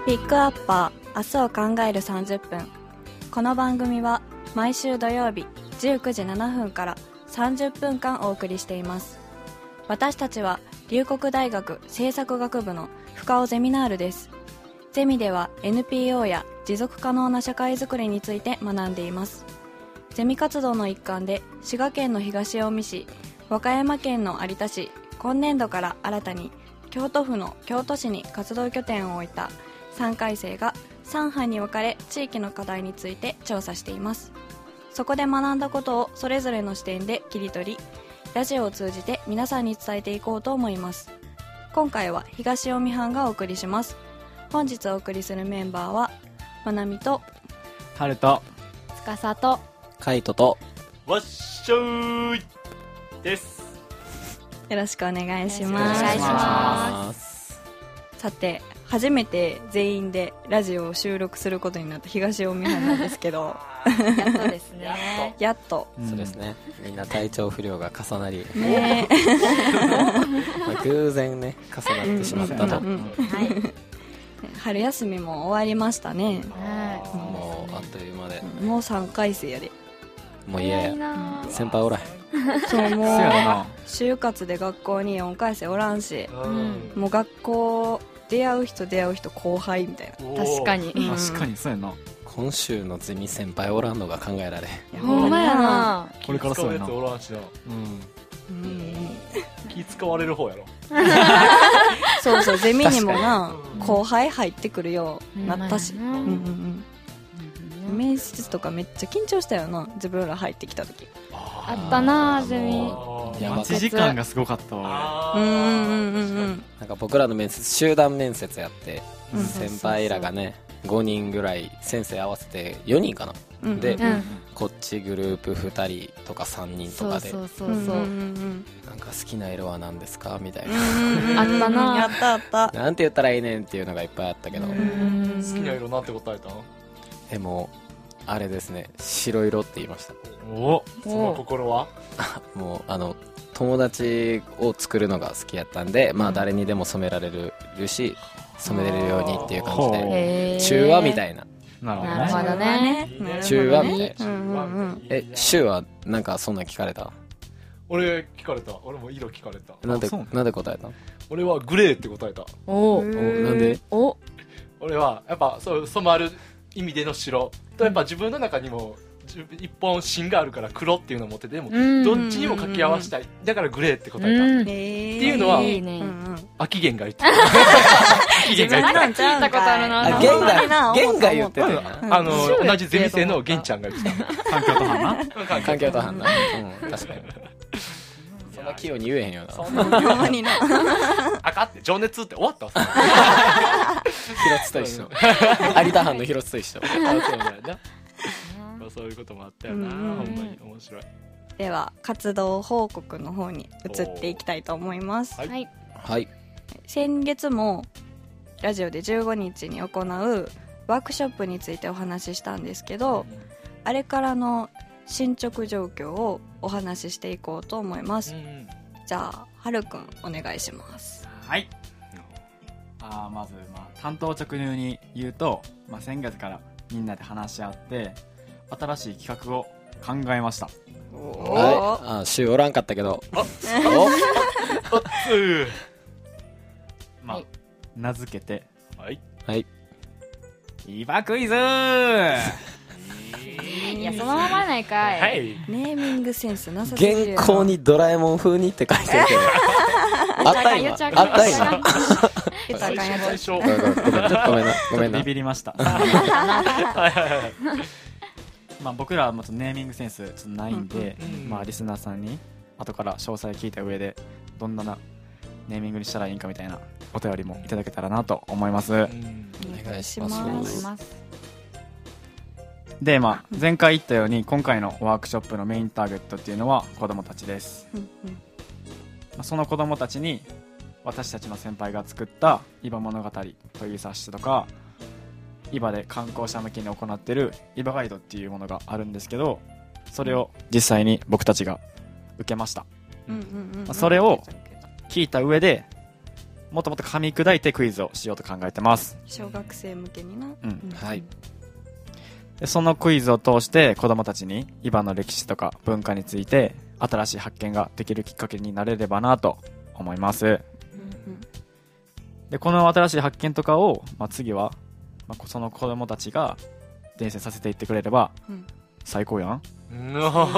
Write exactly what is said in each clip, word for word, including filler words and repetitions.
ピックアッパー明日を考えるさんじゅっぷん。この番組は毎週土曜日じゅうくじななふんからさんじゅっぷんかんお送りしています。私たちは龍谷大学政策学部の深尾ゼミナールです。ゼミでは エヌピーオー や持続可能な社会づくりについて学んでいます。ゼミ活動の一環で滋賀県の東近江市、和歌山県の有田市、今年度から新たに京都府の京都市に活動拠点を置いたさんかい生がさん班に分かれ地域の課題について調査しています。そこで学んだことをそれぞれの視点で切り取り、ラジオを通じて皆さんに伝えていこうと思います。今回は東近江班がお送りします。本日お送りするメンバーはまなみとはるとつかさとカイトとわっしょーいです。 よろしくお願いします。 お願いします。 さて、初めて全員でラジオを収録することになった東近江班なんですけどやっとですね。 やっと、 うん、そうですね。みんな体調不良が重なり、 ねまあ偶然ね重なってしまったと。 うんうんうんはい、春休みも終わりましたね。 もうあっという間で、 もうさんかい生やで。 もう嫌や、先輩おらへん。 そう、もうそうやな。 就活で学校によんかい生おらんし、 うん、 もう学校出会う人出会う人後輩みたいな。 確かに、 うん確かにそうやな。 今週のゼミ先輩おらんのが考えられへん。 ほんまやな。 これからそうやな。 気使うやつおらんしな。 うんうん気使われる方やろ。 そうそう、ゼミにもな確後輩入ってくるようなったし、 ううんんうんうん面接とかめっちゃ緊張したよな、自分ら入ってきた時。 あったなゼミ。 やばかった待ち時間がすごかったわ。 うんうんうんうんなんか僕らの面接集団面接やって、 うん先輩らがねごにんぐらい先生合わせてよにんかな、 うんで、 うん、 こっちグループふたりとかさんにんとそうかで、 そうそうそう、 うんうんうんなんか好きな色は何ですかみたいな、 うんあったなやったあった。 なんて言ったらいいねんっていうのがいっぱいあったけど、 うん好きな色なんて答えたの？ でもあれですね、白色って言いました。 お、 その心は？ もうあの友達を作るのが好きやったんで、まあ誰にでも染められるし染めれるようにっていう感じほうでへー中和みたいな、 なるほどなるほね。 どね。 いいね中和みたいな。 うんうんうんえ、シュはなんかそんなん聞かれた？ 俺聞かれた。俺も色聞かれた。 なんでそうなんで答えたの？ 俺はグレーって答えた。 おおなんで？ お俺はやっぱそう染まる意味での白と、やっぱ自分の中にも自分一本芯があるから黒っていうのを持ってて、でもうんどっちにも掛け合わせたい、だからグレーって答えた。 うんっていうのはいいね、 うんうん秋元が言ってた。秋元が言ってなんか聞いたことあるな。 あ、 なんゲンかがゲンが言ってたよた。 な。 あの同じゼミ生の玄ちゃんが言って環境とはな。 た。 環境と判断。うん、確かに。そんな器用に言えへんよな。 そんなほんまにな。 赤って情熱って終わったわ。 広津と一緒。有田藩の広津と一緒。 あそうだよな。まあそういうこともあったよな。 うんほんまに面白い。 では活動報告の方に移っていきたいと思います。 はいはい。 はい。 先月もラジオでじゅうごにちに行うワークショップについてお話ししたんですけど、あれからの進捗状況をお話ししていこうと思います。 うんじゃあはるくんお願いします。 はい。あーまず、まあ、担当直入に言うと、まあ、先月からみんなで話し合って新しい企画を考えました。 はい。あ、シュおらんかったけど。おおっつーまあ、 はい名付けてはい。 はい。 イバクイズー。 いや、そのままないかい。 はい。 ネーミングセンスなさすぎるよな。 原稿にドラえもん風にって書いてるけど。あったん今。 言っちゃあかんあったん今。 言っ言ったらあかんやつ。 最初。 ごめんごめんごめんちょっとごめんな。ごめんなビ。ビりました。 はいはいはい。 まあ僕らはまずネーミングセンスちょっとないんで、 うんうんまあリスナーさんに後から詳細聞いた上でどんななネーミングにしたらいいんかみたいなお便りもいただけたらなと思います。 うんお願いしますお願いします。 で、まあ前回言ったように今回のワークショップのメインターゲットっていうのは子供たちです。 うんうんまあその子供たちに私たちの先輩が作ったイバ物語という冊子とか、イバで観光者向けに行っているイバガイドっていうものがあるんですけど、それを実際に僕たちが受けました。 うんうんうんまあそれを聞いた上でもっともっと噛み砕いてクイズをしようと考えてます。 小学生向けにな。 うんはい。 でそのクイズを通して子供たちにイバの歴史とか文化について新しい発見ができるきっかけになれればなと思います。 うんうんでこの新しい発見とかを、まあ、次は、まあ、その子供たちが伝染させていってくれればうん最高やん。 うわ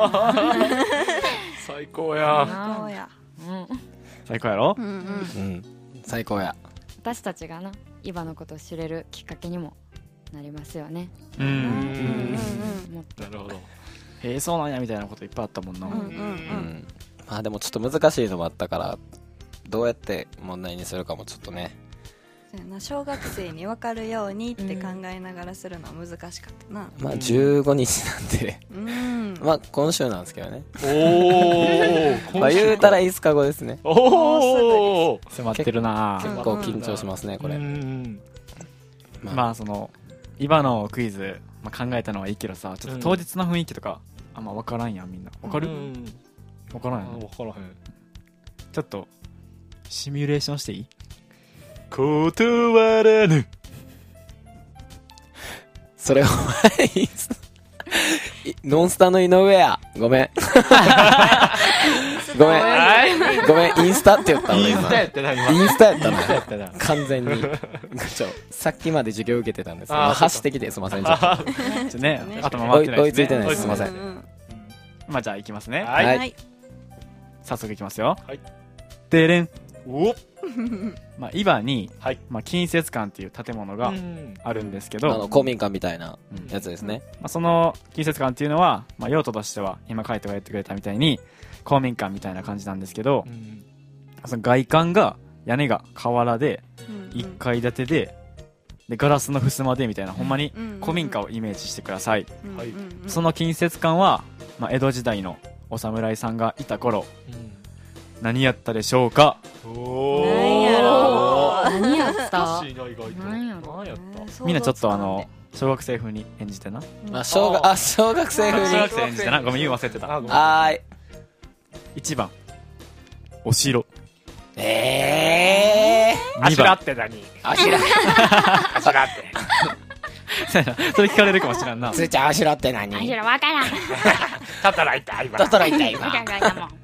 最高やどうや。 うん最高やろう、んうんうん。最高や。 私たちがなイバのことを知れるきっかけにもなりますよね。 ううんうんんもっとなるほどへえそうなんやみたいなこといっぱいあったもんな、 うんうんううんん。まあでもちょっと難しいのもあったから、どうやって問題にするかもちょっとね。 そうやな、小学生に分かるようにって考えながらするのは難しかったな。 まあじゅうごにちなんで、 うん。 まあ今週なんですけどね。 おおまあ言うたらいつかごですね。 おお迫ってるな結構緊張しますね、これ。まあ、 まあそのイバのクイズ、まあ、考えたのはいいけどさちょっと当日の雰囲気とかあんま分からんやんみんな分かる、分からんやん分からへんちょっとシミュレーションしていい？ 断らぬそれお前いついノンスタの井上や。ごめん。ごめん。ごめん、インスタって言った俺今。 インスタやってな今インスタやったインスタやな。 ったな完全に。ちょ、さっきまで授業受けてたんですけど、 あー走ってきてすいません、ちょっと。 あちょねね頭回ってないですね追いついてないですすいませんうんうんまあじゃあいきますね、 はいはいはい。 早速いきますよはいでれん、 おまあ、イバに、 はいまあ、近接館っていう建物があるんですけど、 あの、公民館みたいなうんやつですね。 まあ、その近接館っていうのは、まあ、用途としては今カイトが言ってくれたみたいに公民館みたいな感じなんですけど、その外観が屋根が瓦でいっかい建てででガラスの襖でみたいなほんまに古民家をイメージしてください。 はいその近接館は、まあ、江戸時代のお侍さんがいた頃何やったでしょうか？ おなんやろう何やった難しいな意外となんやろ何やったみんなちょっとあの小学生風に演じてなあ、小学、あ、小学生風に。 小学生演じてなごめん言う忘れてた。 あごめんはーい。 いちばんお城、 えにばんって何ー。あしら、 あしらってそうやなそれ聞かれるかもしれんな。 つーちゃんあしらって何あひらわからん働いた今だったら言った今。 わからんかも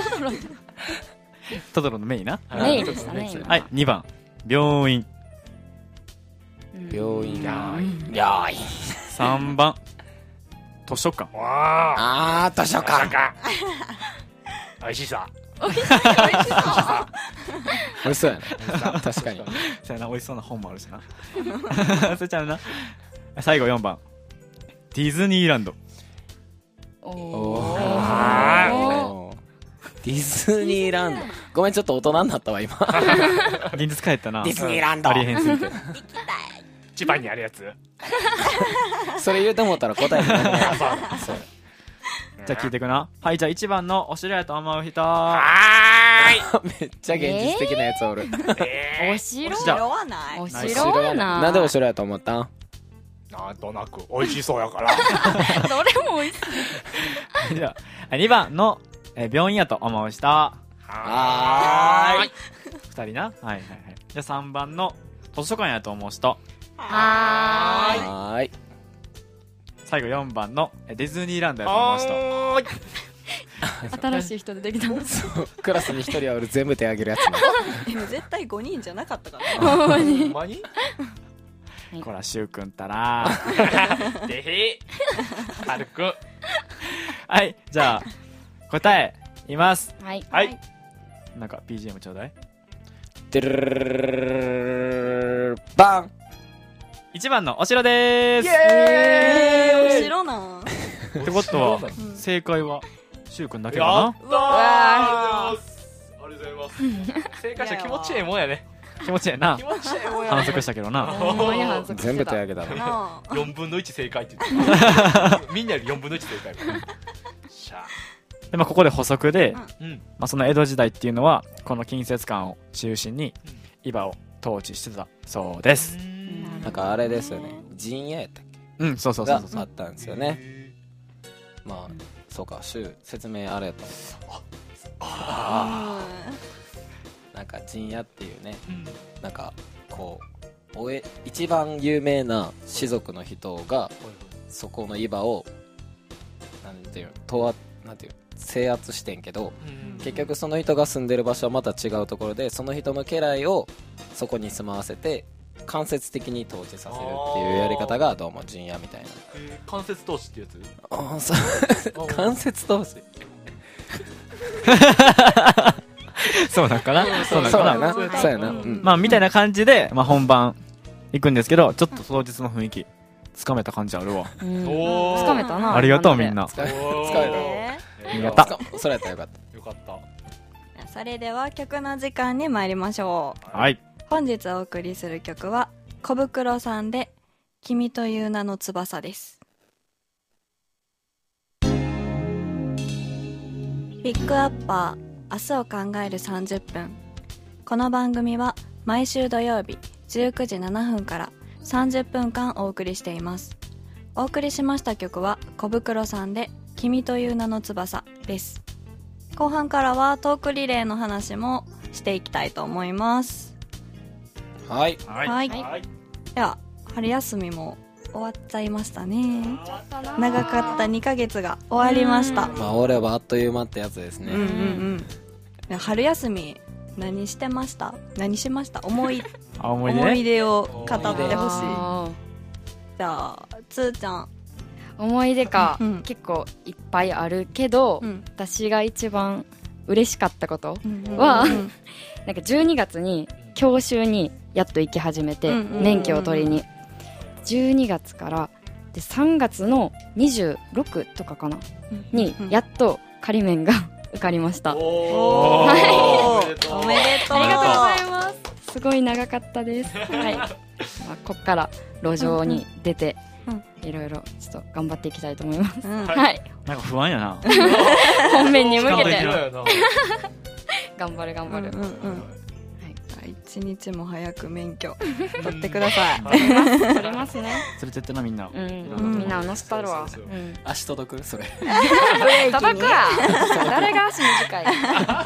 トトロのメイな。 メイでしたね今はいにばん病院、 病院。 や病院。 さんばん図書館、 わあー、図書館。 かおいしさ美味しそうやね。確かに。 そうやな美味しそうな本もあるしなそれちゃうな。最後よんばんディズニーランド、 おおーー。ディズニーランド。ごめん、ちょっと大人になったわ、今。 現実帰ったな。 ディズニーランドあ。りえへんすぎて。 千葉にあるやつそれ言うて思ったら答えになるね。そうじゃあ聞いていくな。はいじゃあいちばんのお城やと思う人、 はめっちゃ現実的なやつおる。 ーいえお城じゃあ色はない。 おナイス城はななんでお城やと思ったん？ ーなんとなく美味しそうやからどれも美味しいじゃあにばんのえー病院やと思う人はーいふたりな。はいはいはい。じゃあさんばんの図書館やと思う人、 はーいはーい。 最後よんばんのえーディズニーランドやと思う人。 はーい新しい人出てきたそうクラスに一人はおる全部手あげるやつな。 でも絶対ごにんじゃなかったからな。 ほんまほんにまにこらしゅうくんたらでへ軽くはいじゃあ答え言います。 はいはいなんか ビージーエム ちょうだい。 てるるるるるるバン。 いちばんのお城でーす。 えー、お城なん。 ってことはうん正解はしゅうくんだけやかったーありがとうございますありがとうございます正解者気持ちいいもんやねな。気持ちいいな気。持ちいいもんや反則したけどな。 ほんまに反則してた全部手あげたな。 なあ。 よんぶんのいち正解って言ってたみんなよりよんぶんのいち正解しゃでまあここで補足で、 うんまあ、その江戸時代っていうのはこの近接館を中心に伊庭を統治してたそうです。 なんかあれですよね。陣屋やったっうんそうそけがうそうそうあったんですよね。まあ、そうか、週説明あれやった。なんかか陣屋っていうね、 うんなんかこうおえ一番有名な士族の人がそこの伊庭をなんていうのとわなんていうの制圧してんけど、 うん結局その人が住んでる場所はまた違うところで、その人の家来をそこに住まわせて間接的に統治させるっていうやり方がどうも陣屋みたいな。 えー間接投資ってやつああそう間接統治そうなんかなそうなんかなそうやなそうやな、うんまあみたいな感じで、まあ、本番行くんですけど、ちょっと当日の雰囲気つかめた感じあるわ。 うんおーつかめたなありがとうみんな。 使えおー使ええありがとう使うそれやったらよかった。 よかったーそれでは曲の時間に参りましょう。 はい。 本日お送りする曲は小袋さんで君という名の翼です。ピックアッパー明日を考えるさんじゅっぷん。この番組は毎週土曜日じゅうくじななふんからさんじゅっぷんかんお送りしています。お送りしました曲は小袋さんで君という名の翼です。後半からはトークリレーの話もしていきたいと思います。 はいはい。 はい、 はいでは春休みも終わっちゃいましたね。長かったにかげつが終わりました。 まあ俺はあっという間ってやつですね、 うんうんうんで春休み何してました？何しました？思いあ、思い出ね。 思い出を語ってほしい。 あじゃあつーちゃん。 ー思い出か、 うん結構いっぱいあるけど、 うん私が一番嬉しかったことうんはうんなんかじゅうにがつに教習にやっと行き始めて、 うんうんうんうん免許を取りにじゅうにがつからでさんがつのにじゅうろくとかかなにうんやっと仮免が受かりました。 おーはいおめでとうおめでとう。 ありがとうございます。すごい長かったです。はい。まあ、こっから路上に出てうんいろいろちょっと頑張っていきたいと思います。 うんはいはい。 なんか不安やな。 本面に向けしかもてできる頑張る頑張る。 うんうんうんはい。 じゃあ一日も早く免許取ってください。 取りますね。 連れてってなみんな。 うん。 うんみんな乗せたるわ。 そうそうう。 そうん足届くそれ叩くわ。誰が足短い。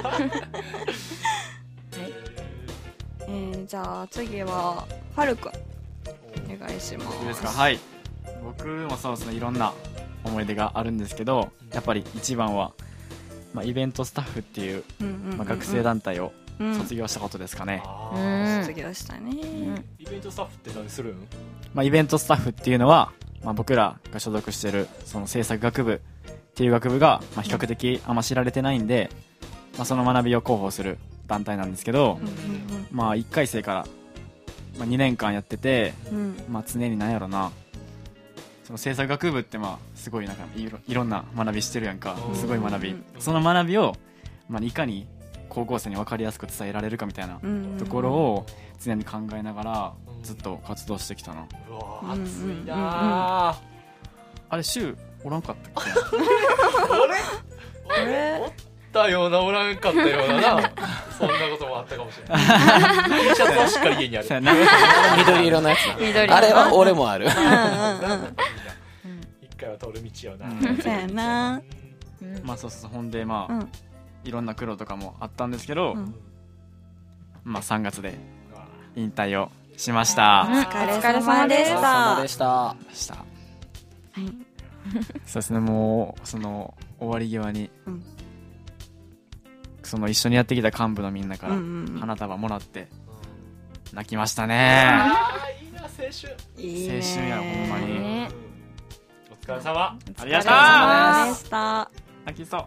えー、じゃあ次ははるくんお願いします。 いいですか。はい。僕もそうですね、いろんな思い出があるんですけど、やっぱり一番は、まあ、イベントスタッフっていう、 うんうんうんうんまあ、学生団体をうん卒業したことですかね。 あうーん。 卒業したね。 イベントスタッフって何するんまあ、イベントスタッフっていうのは、まあ、僕らが所属してるその制作学部っていう学部が、まあ、比較的あんま知られてないんで、まあ、その学びを広報する団体なんですけど、まあ、いっかい生から、まあ、にねんかんやってて、 うんうんまあ、常に何やろな、その制作学部ってまあすごいなんかいろいろんな学びしてるやんかうん。 すごい学び、 うんその学びを、まあ、いかに高校生に分かりやすく伝えられるかみたいなうんうんところを常に考えながらずっと活動してきたな。 うわうんー熱いなあれ週おらんかったっけ？ ー俺えおったようなおらんかったようななそんなこともあったかもしれない T シャツはしっかり家にあるそうやな。 緑色のやつな緑。 あれは俺もあるーうんうん一回は通る道よな、 うんそうやな。 うんまあそうそうそう、ほんでまあ、 うんいろんな苦労とかもあったんですけど、 うんまあさんがつで引退をしました。 うんお疲れ様でしお疲れ様たで。したした。そうですね、もうその終わり際に、 うんその一緒にやってきた幹部のみんなからうんうんうん花束もらって泣きましたね。 あーいいな青春いいね青春やほんまにねお疲れ様ありがとうございお疲れ様ま。 ですした。 泣きそう。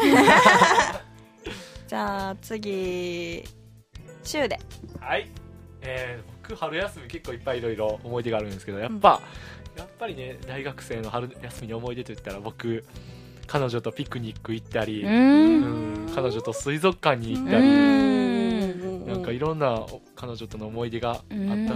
じゃあ次週で。 はい、えー、僕春休み結構いっぱいいろいろ思い出があるんですけどやっぱ、やっぱりね大学生の春休みに思い出といったら僕彼女とピクニック行ったり、 ううんん。 彼女と水族館に行ったうり、 ん。 なんかいろんな彼女との思い出があったんですようね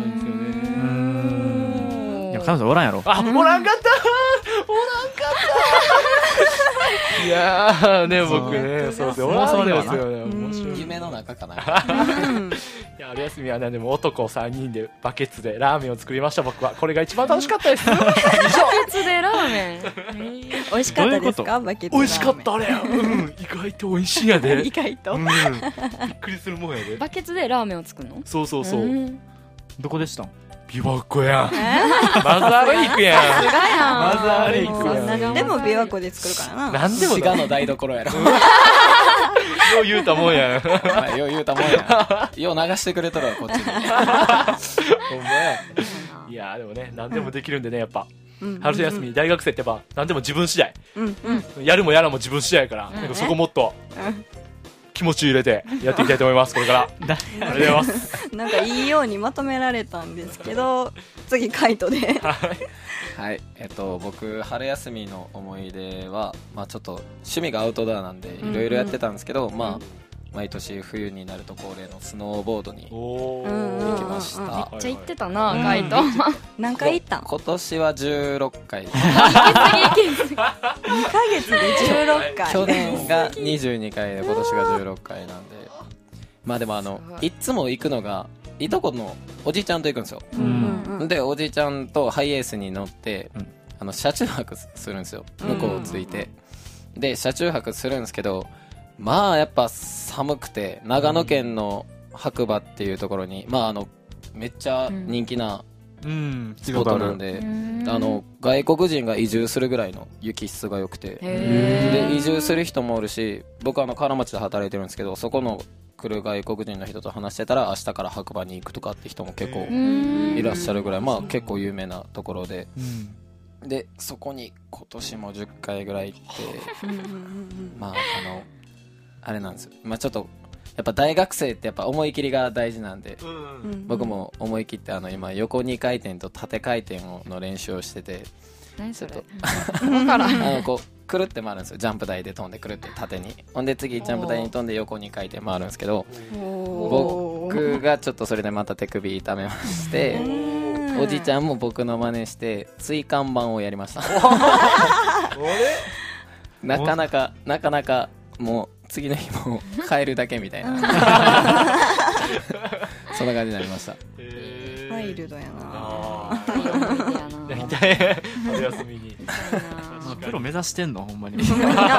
んいや彼女おらんやろ。 あ、おらんかったおらんかっいやーね僕そうねそうですよ妄想ではなですよねうん面白い夢の中かな。 うんいや春休みはねでも男さんにんでバケツでラーメンを作りました僕はこれが一番楽しかったですバケツでラーメン美味しかったですどうかバケツ美味しかったあれうん意外と美味しいんやで意外とうんびっくりするもんやでバケツでラーメンを作るの？ そうそうそううんどこでしたん？ 琵琶湖やんえマザーレイクやさすがやんマザーレイクさすがーでも琵琶湖で作るからななんでも滋賀の台所やろ。 よう言うたもんやんはいよう言うたもんや。よう流してくれとるわ、こっちに。 ほんまやいやでもね何でもできるんでねやっぱうん春休み大学生ってやっぱ何でも自分次第うんうんやるもやらも自分次第やからなんかそこもっと気持ち入れてやっていきたいと思いますこれからありがとうございますなんかいいようにまとめられたんですけど次カイトではい、えっと、僕、春休みの思い出は、まあちょっと、趣味がアウトドアなんで、いろいろやってたんですけど、まあ、毎年冬になると恒例のスノーボードにおうんうん行きました。 うんめっちゃ行ってたなうんカイト何回行ったん今年はじゅうろっかい。 にかげつでじゅうろっかい去年がにじゅうにかいで、今年がじゅうろっかいなんで。まあでもあのすご、いいつも行くのが、いとこのおじいちゃんと行くんですよ。 うんうんうんで、おじいちゃんとハイエースに乗って、 うんあの、車中泊するんですよ。向こうをついて。で、車中泊するんですけど、まあやっぱ寒くて、長野県の白馬っていうところに、まああの、めっちゃ人気なうんスポットなんで、あの、外国人が移住するぐらいの雪質が良くて、 へで、移住する人もおるし、僕はあの、河原町で働いてるんですけど、そこの来る外国人の人と話してたら、明日から白馬に行くとかって人も結構いらっしゃるぐらい、まあ結構有名なところで、 うんで、そこに今年もじゅっかいぐらい行って、 うんうんうんまあ、あの、あれなんですよ。まあちょっと、やっぱ大学生ってやっぱ思い切りが大事なんで、 うんうん僕も思い切ってあの今横に回転と縦回転をの練習をしてて、 何それちょっ分からんあのこうくるって回るんですよ。ジャンプ台で飛んでくるって縦に。ほんで次ジャンプ台に飛んで横に回転回るんですけど、 おー僕がちょっとそれでまた手首痛めまして、おじいちゃんも僕の真似して椎間板をやりました。なかなかなかなかもう次の日も帰るだけみたいなそんな感じになりました。 えーワイルドやなあ痛い思い出やなーやりたい春休みに痛いなプロ目指してんのほんまにい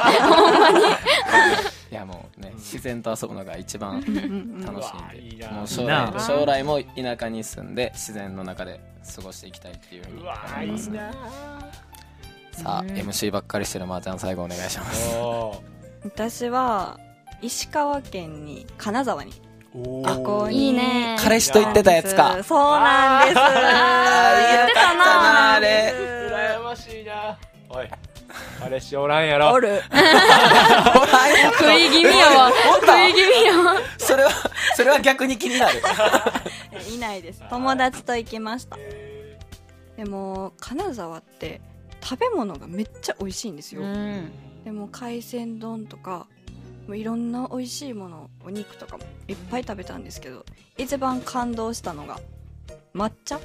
やもうね、自然と遊ぶのが一番楽しいんうわいいで、 なもう将いいな来将来も田舎に住んで自然の中で過ごしていきたいっていうふうにうわ思いますね。 いいなさあ エムシー ばっかりしてるまーちゃん、最後お願いします。 おー私は石川県に金沢にお旅行にいいね彼氏と言ってたやつか。 そうなんですあ言ってたなそうなんで羨ましいなおい彼氏おらんやろすおる食い気味やわ食い気味やわそれはそれは逆に気になる。 いないです友達と行きましたでも金沢って食べ物がめっちゃ美味しいんですよ、 うんでも海鮮丼とかもういろんな美味しいものお肉とかもいっぱい食べたんですけど一番感動したのが抹茶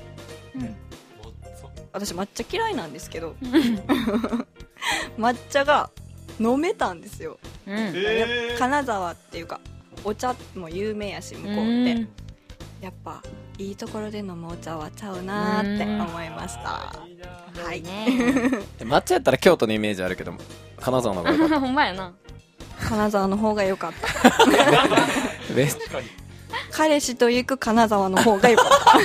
私抹茶嫌いなんですけど抹茶が飲めたんですよ、 うんやっぱ金沢っていうかお茶も有名やし向こうって、 うんやっぱいいところで飲むお茶はちゃうなーって思いましたはいね抹茶やったら京都のイメージあるけど、金沢の方が良かっほんまやな金沢の方が良かったた。ベス彼氏と行く金沢の方が良かった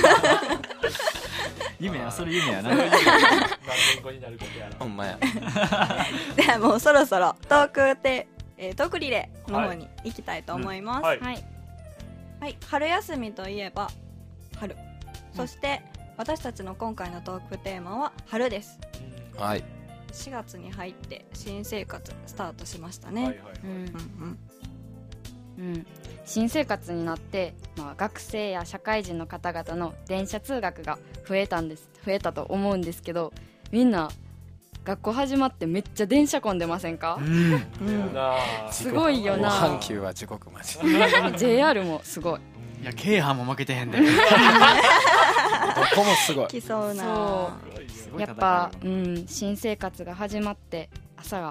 夢やそれ夢やな何年後になることやらほんまや。 ではもうそろそろトークテ、えートークリレーの方に行きたいと思います、 はいはいはい、春休みといえば春、そして私たちの今回のトークテーマは春です。 はい。 しがつに入って新生活スタートしましたね、 はいはいうんうんうん、新生活になって、まあ、学生や社会人の方々の電車通学が増えたんです増えたと思うんですけど、みんな学校始まってめっちゃ電車混んでませんか？ うんうんうんなあすごいよもうな。 阪急は地獄マジ。 ジェイアール もすごい。 いや京阪も負けてへんでどこもすごい。 来そうなそすごい戦いやっぱ、うん、新生活が始まって朝が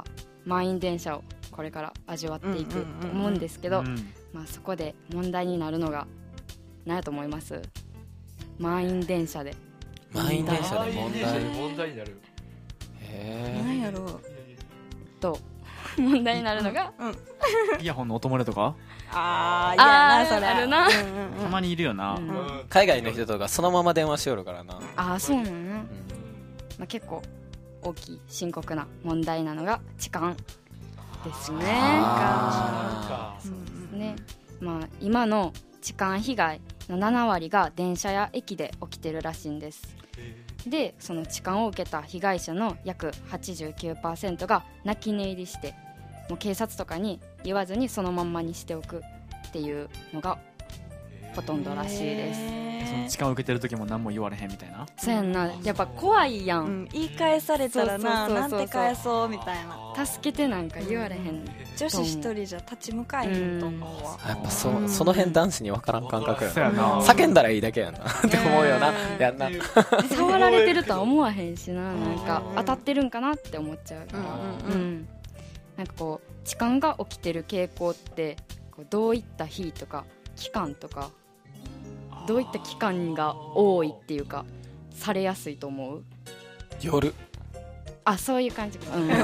満員電車をこれから味わっていくと思うんですけど、 うんまあ、そこで問題になるのが何やと思います？満員電車で満員電車で問題。 問題になる。 へなんやろう。 と問題になるのがイヤホンの音漏れとかあー嫌やなそれ。 あるな、 うんうんうんたまにいるよな、 うんうん海外の人とかそのまま電話しよるからな。 ああそうなのね、 うんまあ、結構大きい深刻な問題なのが痴漢ですね。 あかうんうんね、まあ、今の痴漢被害のななわりが電車や駅で起きてるらしいんです。でその痴漢を受けた被害者の約 はちじゅうきゅうパーセント が泣き寝入りしてもう警察とかに言わずにそのまんまにしておくっていうのがほとんどらしいです。 その痴漢を受けてる時も何も言われへんみたいな。 そうやんな、やっぱ怖いやん、 うん言い返されたらなそうそうそうそうなんて返そうみたいな。 助けてなんか言われへん、 女子一人じゃ立ち向かえへんと思うわ。 やっぱそその辺男子に分からん感覚やな。 そうやな。 叫んだらいいだけやんなって思うよな。やんな。 触られてるとは思わへんしな、なんかうん当たってるんかなって思っちゃう、 うんうんうんうんなんかこう痴漢が起きてる傾向ってこうどういった日とか期間とかどういった期間が多いっていうかされやすいと思う？ 夜。 あ、そういう感じか、うん、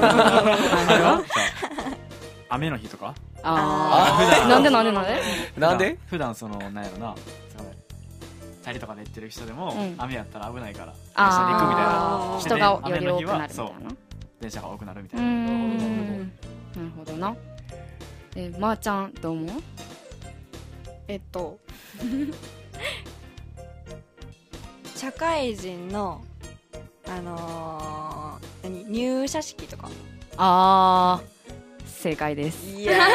雨の日とかああーなんでなんでなんでなんで？ 普段そのなんやろな、そのチャリとかで行ってる人でも、 うん雨やったら危ないから電車で行くみたいなあー人がより多くなるみたいな。 そう電車が多くなるみたうーいな。 んなるほどな。えまー、ちゃんどう思う？ えっと社会人のあのー、何入社式とか。 あー正解です。 いや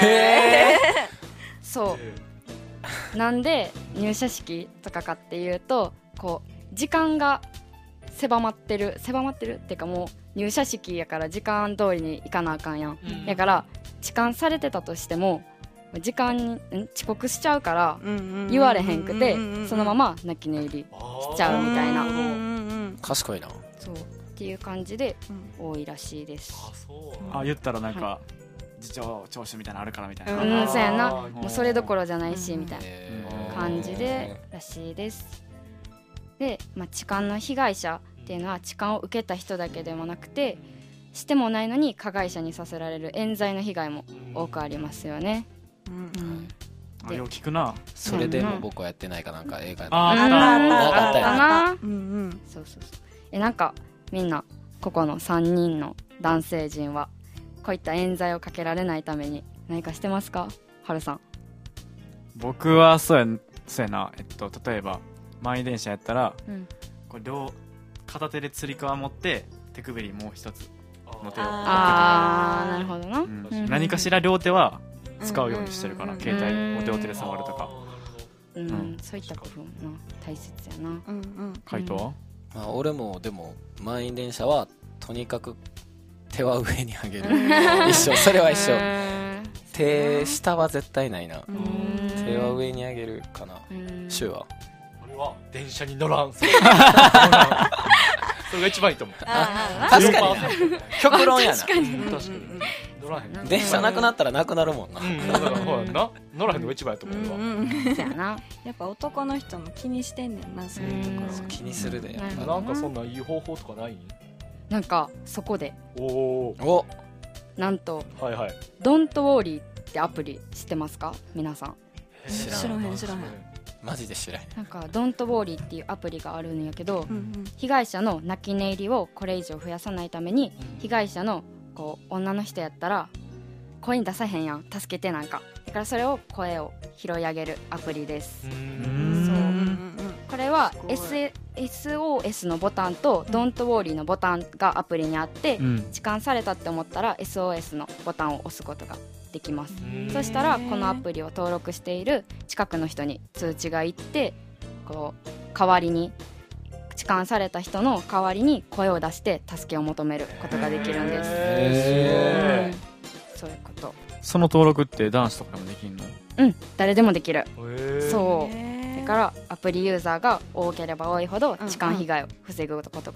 そうなんで入社式とかかっていうとこう時間が狭まってる狭まってるっていうかもう入社式やから時間通りに行かなあかんやん、 うんだから痴漢されてたとしても時間にん遅刻しちゃうから言われへんくてそのまま泣き寝入りしちゃうみたいなうんうんうん賢いな。 そうっていう感じで多いらしいです。 あそうあ言ったらなんか次長聴取みたいなのあるからみたいな。 うんそうやなあーもうそれどころじゃないしうんみたいなへー感じでらしいです。で、まあ、痴漢の被害者っていうのは痴漢を受けた人だけでもなくてしてもないのに加害者にさせられる冤罪の被害も多くありますよね、 うんうんあよう聞くな。 それでも僕はやってないかなんか映画で。 あーうんなかったよあったなうんうんそうそうそうえなんかみんなここのさんにんの男性陣はこういった冤罪をかけられないために何かしてますか？はるさん。 僕はそうやそうやな。えっと例えば満員電車やったらうんこれ両片手でつり革持って手首にもう一つの手を、 あーなるほどな、 うんうん何かしら両手は使うようにしてるから、 うん携帯を両手で触るとか。 うんうんそういった工夫もな大切やな。 うんうん回答は、 まあ、俺もでも満員電車はとにかく手は上に上げる。一緒、それは一緒。手下は絶対ないな。 うん手は上に上げるかな。 うんシュウは俺は電車に乗らんそれ乗らんそれが一番いいと思うあ確かにな。極論やな。 確かにー確かに乗らへん電車なくなったらなくなるもんな。 うんだからそうやんな乗らへんのが一番やと思うわうんうんそうやな。 やっぱ男の人も気にしてんねんなそういうところうん気にするで。やっぱなるほどなんかそんないい方法とかないなんかそこでおおおなんとはいはい 「ドントウォーリー」ってアプリ知ってますか皆さん？ 知らん知らへん知らへんマジで知らへん。 なんか「ドントウォーリー」っていうアプリがあるんやけど、 うんうん被害者の泣き寝入りをこれ以上増やさないために被害者のこう女の人やったら声に出さへんやん、助けてなんかだからそれを声を拾い上げるアプリです。 ううんそううんうんこれはすごい Sエスオーエス のボタンと「ドントウォーリー」のボタンがアプリにあって、 うん痴漢されたって思ったら エスオーエス のボタンを押すことができます。 んそしたらこのアプリを登録している近くの人に通知がいってこう代わりに痴漢された人の代わりに声を出して助けを求めることができるんです。 へうんそういうこと。 その登録って男子とかでもできんの？ うん誰でもできる。 ーそうへーだからアプリユーザーが多ければ多いほど痴漢被害を防ぐことが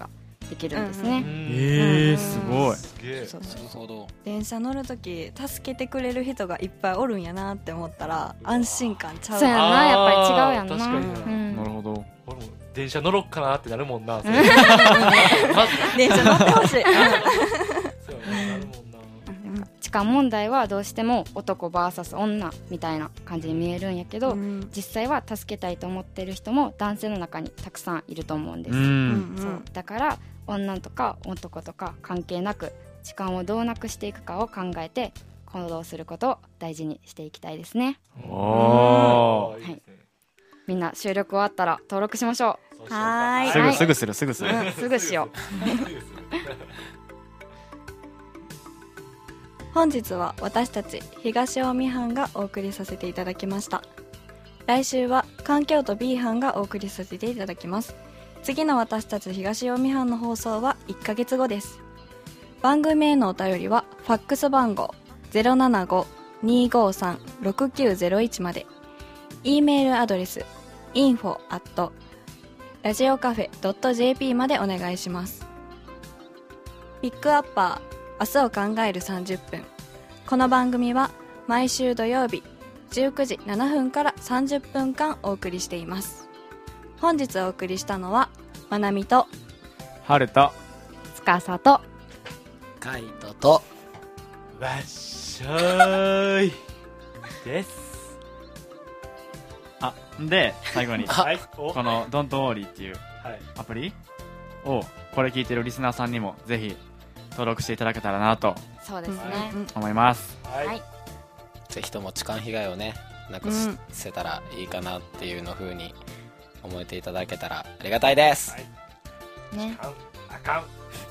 できるんですね、 えー、すごい。 すげえ。 そうそうなるほど。 電車乗るとき助けてくれる人がいっぱいおるんやなって思ったら安心感ちゃうそうやな、やっぱり違うやんな。 確かになうんなるほど。 俺も電車乗ろっかなってなるもんな。それうんまず電車乗ってほしいそうやななるもんな。 痴漢問題はどうしても男 ブイエス 女みたいな感じに見えるんやけど、 うん実際は助けたいと思ってる人も男性の中にたくさんいると思うんです、 うん。 うんそうだから女とか男とか関係なく痴漢をどうなくしていくかを考えて行動することを大事にしていきたいですね。 おー。 いいですね。 みんな収録終わったら登録しましょそうしようかはーいすぐ、 はいすぐする、すぐする。 う、すぐしよう。 すぐする本日は私たち東近江班がお送りさせていただきました。来週は環境と B 班がお送りさせていただきます。次の私たち東近江班の放送はいっかげつごです。番組へのお便りはファックス番号 ゼロななご にーごーさん ろくきゅうゼロいち まで、 E メールアドレス インフォ アット ラジオカフェ ドット ジェーピー までお願いします。ピックアッパー明日を考えるさんじゅっぷん。この番組は毎週土曜日じゅうくじななふんからさんじゅっぷんかんお送りしています。本日お送りしたのはまなみとはると。 つかさとカイトとわっしょーいです。 あ、で、最後に、 はい。おこの Don't Worry っていうはい。 アプリを、これ聞いてるリスナーさんにもぜひ登録していただけたらなとそうですね、 思います。 はい。 はいぜひとも痴漢被害をねなくうんせたらいいかなっていうの風に思えていただけたらありがたいです、 はいね。 あかん。あか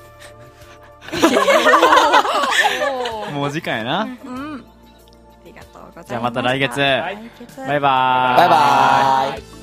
ん。 もうお時間やな。 うん、ありがとうございます。 じゃあまた来月。 はい来月バイバーイ。 バイバーイはい